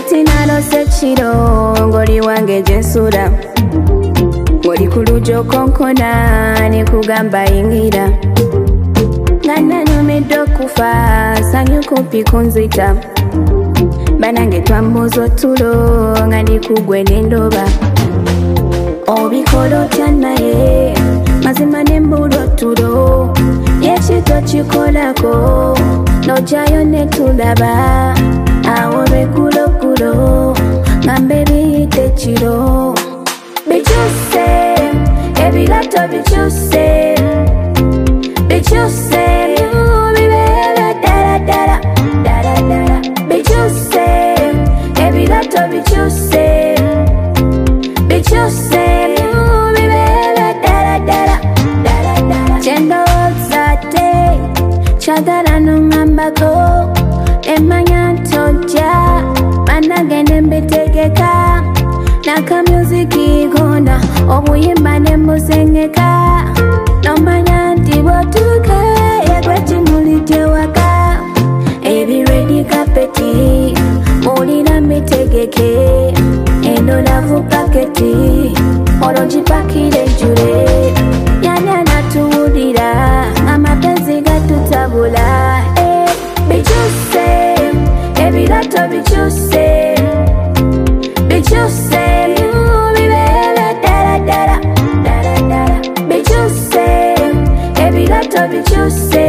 kati nalose kiro ng'oli wange gyensula ng'oli ku luggya okonkona ne kugamba yingira nga nanyumiddwa okufa sanyu kumpi kunzita banange twambuza otulo nga ndi kugwe n'endoba obikola otya naye mazima ne mbulwa otulo yekito kikolako n'ojjayo ne tulaba awo lweggulogulo ngambe biyite kiro bikyuse ebirato bikyuse bikyuse bibeera ddala bikyuse ebirato bikyuse bikyuse bibeera ddala kyendowooza ate kyagala n'ongambako emanya ntojja banagende mbitegeka nakamyuziki gona obuyimba ne mbuzengeka nomanya nti bwotuuka yegwe kimuli gyewaka ebiredi kapeti mulira mbitegeke endolavu paketi olwogipakire ejjule yani anatuwulira amapenzi gatutabula bikyuse ebirato bikyuse bikyuse bibeera ddala bikyuse ebirato bikyuse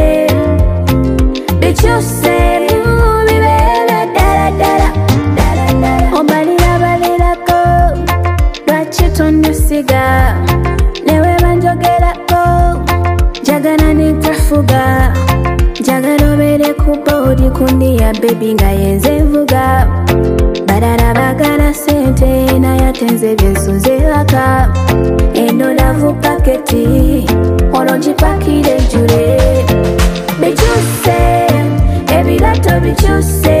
bikyuse bibeera ddala obalira balirako lwaki tonnasiga newe banjogerako njagala nekafuga njagala obeere ku boodi kundi ya bebi nga yenze nvuga balala bagala sente naye ate nze byensunze ewaka endolavu paketi olwogipakire ejjule bikyuse ebirato bikyuse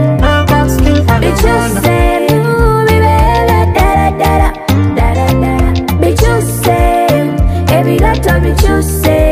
bikyuse bibeera ddala bikyuse ebirato bikyuse